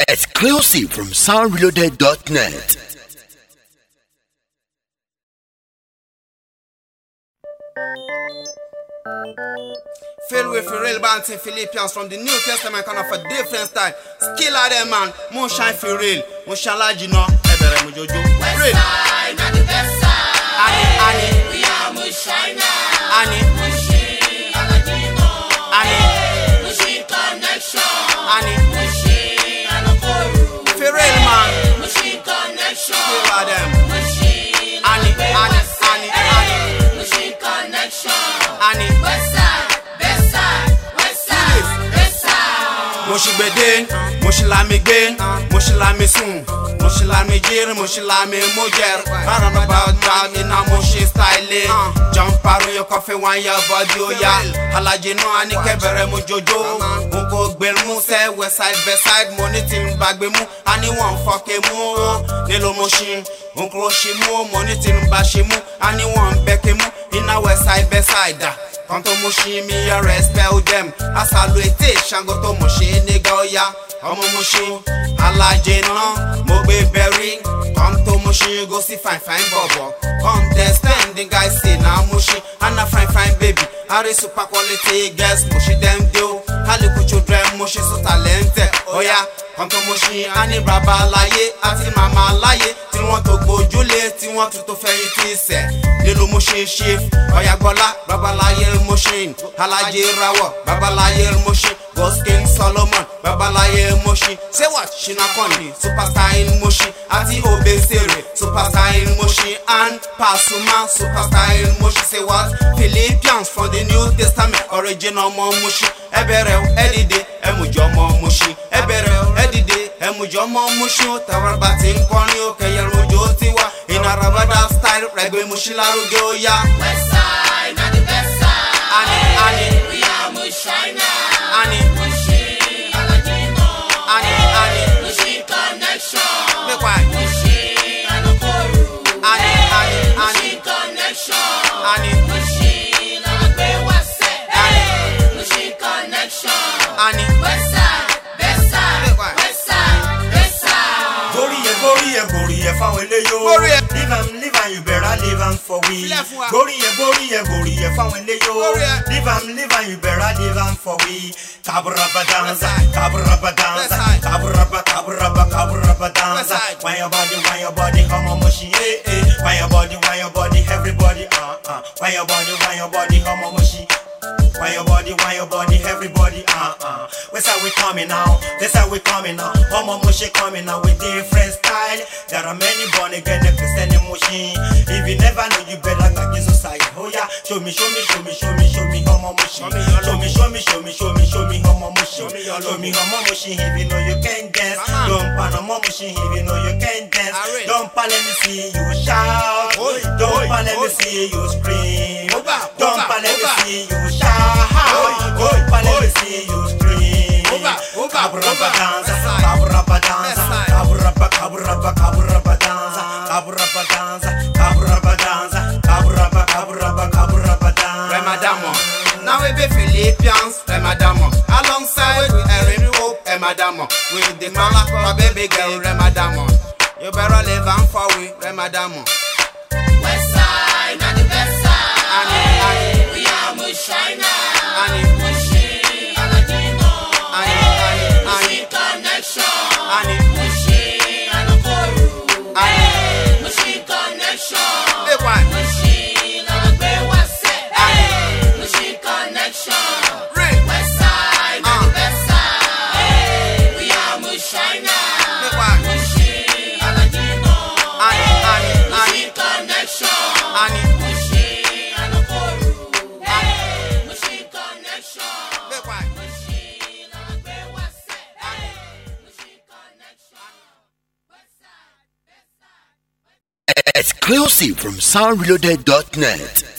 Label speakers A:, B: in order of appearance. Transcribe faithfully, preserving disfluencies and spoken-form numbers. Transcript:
A: Exclusive from sound reloaded dot net.
B: Filled with a real band in Philippians from the New Testament, kind of a different style. Skill out there, man. More shine for real. More shine like you know. Ebere Mujojo. West side, not the best side. Annie, Annie. We are Mushina. Annie. Mushi, Aladino. Annie. Mushi connection. Annie. Mushi, Alokoru. For real, man. Mushi connection. Skill out them. Mushi, Annie, Annie, Annie, Annie. Mushi connection. Annie. West side. Moshi bedin, moshi lami gain, moshi lami soon, moshi lami jir, moshi lami mojer. I don't know about drag in a moshi styling. Jump out your coffee one year body oh ya. Halaji no ani kebere mojojo. Unko gbel mu se west side best side money team bag be mu. Ani one fuck mu. Nilo moshi, unko shi mu money team bashi mu. Ani one beke mu. In a west side best side. Come to Mushi, me a respect them. I salute Shango to Mushi, nigga, ya. Come to Mushi, Alaje no, Mobe Berry. Come to Mushi, go see fine, fine bobo. Understand the guys say now Mushi, and a fine, fine baby. Are super quality guests, Mushi them do. Haliku children, Mushi so talented. Oh yeah, come to Mushi, Ani Baba Laye, Ati Mama Laye. Till want to go Julie, till want to to ferry say. Little Mushi shift, oh yeah, Gola, Baba Laye. Moshin, Halaji Rawa, Babalaye Moshi, Ghost King Solomon, Babalaye Moshi. Say what? Shina Kondi, Superstar in Moshi, Ati Obesere, Superstar in Moshi, and Pasuma, Superstar in Moshi. Say what? Philippians from the New Testament, original Moshi. Ebere, Edide, Emujomo Moshi. Ebere, Edide, Emujomo Moshi. Tarabatin Konyo, Kayero Jotiwa, in a Rabada style, Regwe Mushilaru ya. West side, not the best side. Annie, Annie, we are Mushina. Annie, Mushi, Aladino. Annie, Annie, Mushi connection. Make why? Mushi, Alokoru. Annie, Annie, Mushi connection. Annie, Mushi, Lalagbe Wase. Annie, Mushi connection. Annie, West side, best side, West side, best side.
C: Goriye, Goriye, Goriye, Fawele yo.
B: Goriye.
C: Live am, live am, you better live am for we. Goriye, Goriye, Goriye, Fawele yo. Live am, live am, you better live am for we. Kaburaba danza, kaburaba danza, kaburaba, kaburaba, kaburaba danza. Why your body, why your body, come on, mushi, eh, eh. Why your body, why your body, everybody, uh, uh. Why your body, why your body, come on, mushi. Why your body, why your body, everybody, uh, uh. Where's how we coming now? That's how we coming now. Homo Mushi coming now with different style. There are many born again, the Christian Mushi. If you never know, you better like this society. Oh yeah, show me, show me, show me, show me, show me, Homo Mushi. Show me, show me, show me, show me, show me, Homo Mushi. Show me, Homo Mushi, if you know you can dance. Don't pan Homo Mushi, if you know you can dance. Don't pan, let me see you shout. Don't pan, let me see you scream. Don't pan, let me see you shout. Don't pan, let me see you scream. Kaburaba danza, kaburaba danza, kaburaba, kaburaba, kaburaba danza, kaburaba danza, kaburaba danza, kaburaba, kaburaba, kaburaba danza.
B: Remadamo, now we be Philippians, Remadamo, alongside with Erin Hope, Remadamo, with the mama, my baby girl, Remadamo. You better live on for we, Remadamo. West side, not the best side. Annie, Annie, we are Mushina. Annie, Mushi, Aladino. Annie, Annie, Annie, connection. Annie, Mushi, Alokoru. Annie, Mushi connection. Big one. Mushi, Lalagbe Wase. Annie, Mushi connection. West side, not the best side. We are Mushina. Big one. Mushi, Aladino. Annie, Annie, Annie, connection. Annie, Mushi, Alokoru. Annie, Mushi connection. Big one. Mushi, Lalagbe Wase. Annie, Mushi connection. West side, best side.
A: Exclusive from sound reloaded dot net.